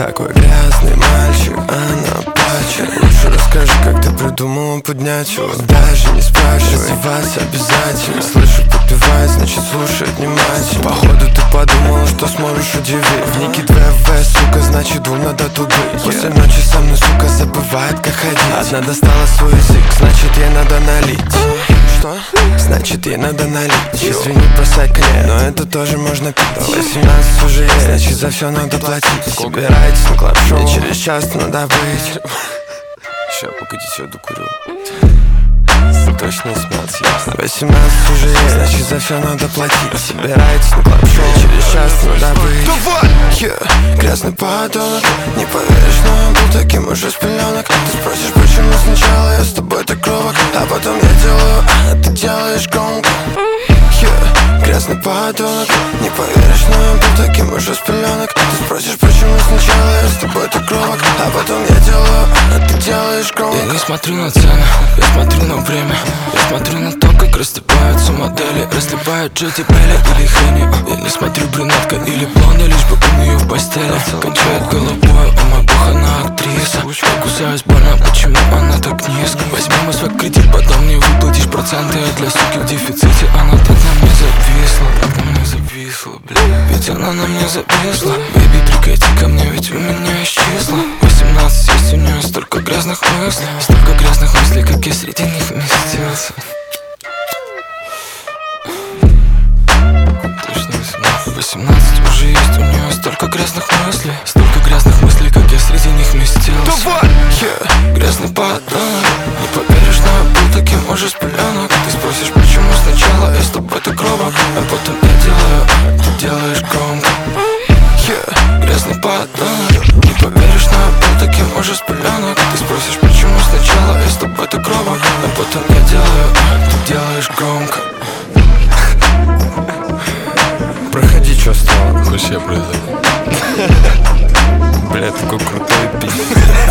такой грязный мальчик, она плачет. Лучше расскажи, как ты придумала поднять его. Даже не спрашивай, раздеваться обязательно. Слышу, подпевает, значит слушай внимательно. Походу ты подумала, что сможешь удивить. В нике 2В, сука, значит двум надо тут быть. После ночи со мной, сука, забывает, как ходить. Одна достала свой язык, значит ей надо налить. Что? Значит ей надо налить. Извини, бросать конец, но это тоже можно пить. 18 уже есть, значит за все надо платить. Собирайтесь на клаб-шоу, мне через час надо быть. Ща, погодите, я докурю. Точно 17 ясно. 18 уже есть, значит за все надо платить. Собирайтесь на клаб-шоу, мне через час надо быть. Давай! Грязный подонок, не поверишь, но я был таким уже с пеленок. Ты спросишь, почему сначала я с тобой так робок, а потом я делаю, а ты делаешь громко. Грязный подонок, не поверишь, но я был таким уже с пеленок. Ты спросишь, почему сначала я с тобой так робок, а потом я делаю, а ты делаешь громко. Я не смотрю на цены, я смотрю на время. Я смотрю на то, как растипаются модели, разливают Джети Белли или Хенни. Я не смотрю, брюнетка или блонда, лишь бы у нее в постели. Кончает головой, о мой бог, она актриса. Я кусаюсь больно, почему она так низко? Возьмем свой кредит, потом не выплатишь проценты. А для суки в дефиците она так на мне зависла. Так на мне зависла, бля. Ведь она на мне зависла. Бэби, прикати ко мне, ведь у меня исчезла. 18 есть, у нее столько грязных мыслей. Столько грязных мыслей, как я среди них вместился. Точно 18. 18 уже есть, у нее столько грязных мыслей. Столько грязных мыслей, как я среди них вместился. Давай! Грязный подонок, не поверишь, но я был таким уже с пеленок. Ты спросишь, почему сначала я с тобой так робок, а потом я делаю, а ты делаешь громко. Грязный подонок, не поверишь, но я был таким уже с пеленок. Ты спросишь, почему сначала я с тобой так робок, а потом я делаю, а ты делаешь громко. Проходи, чё стало? Вообще произойдет. Бля, такой крутой пиздец.